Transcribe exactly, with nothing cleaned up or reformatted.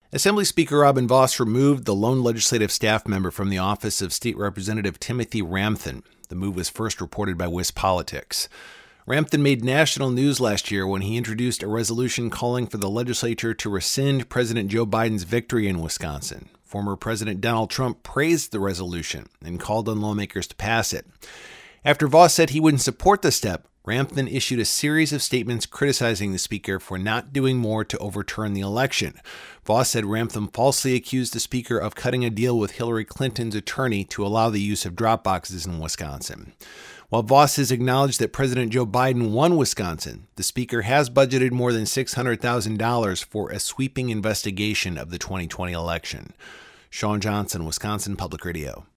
Assembly Speaker Robin Vos removed the lone legislative staff member from the office of State Representative Timothy Ramthun. The move was first reported by WisPolitics. Ramthun made national news last year when he introduced a resolution calling for the legislature to rescind President Joe Biden's victory in Wisconsin. Former President Donald Trump praised the resolution and called on lawmakers to pass it. After Vos said he wouldn't support the step, Ramthun issued a series of statements criticizing the speaker for not doing more to overturn the election. Vos said Ramthun falsely accused the speaker of cutting a deal with Hillary Clinton's attorney to allow the use of drop boxes in Wisconsin. While Vos has acknowledged that President Joe Biden won Wisconsin, the speaker has budgeted more than six hundred thousand dollars for a sweeping investigation of the twenty twenty election. Sean Johnson, Wisconsin Public Radio.